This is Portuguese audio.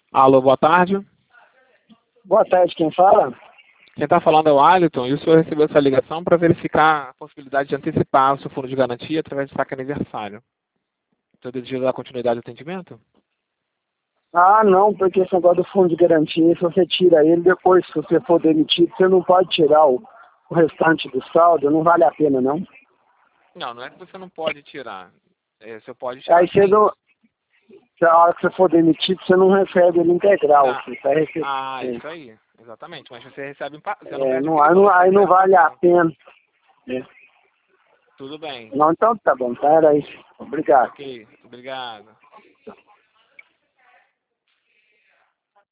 Alô, boa tarde. Boa tarde, quem fala? Quem está falando é o Alisson e o senhor recebeu essa ligação para verificar a possibilidade de antecipar o seu fundo de garantia através de saque aniversário. O senhor deseja dar continuidade ao atendimento? Ah, não, porque esse negócio do fundo de garantia, se você tira ele, depois, se você for demitido, você não pode tirar o restante do saldo, não vale a pena, não. Não, não é que você não pode tirar. Você pode tirar Aí você sim. não, a hora que você for demitido, você não recebe ele integral, Não. você vai receber. Isso aí. Exatamente. Mas você recebe você não É, perde não, aquele valor. Você aí não recebe vale a parcela. pena. É. Tudo bem. Não, então tá bom, tá, era isso. Obrigado. Ok. Obrigado.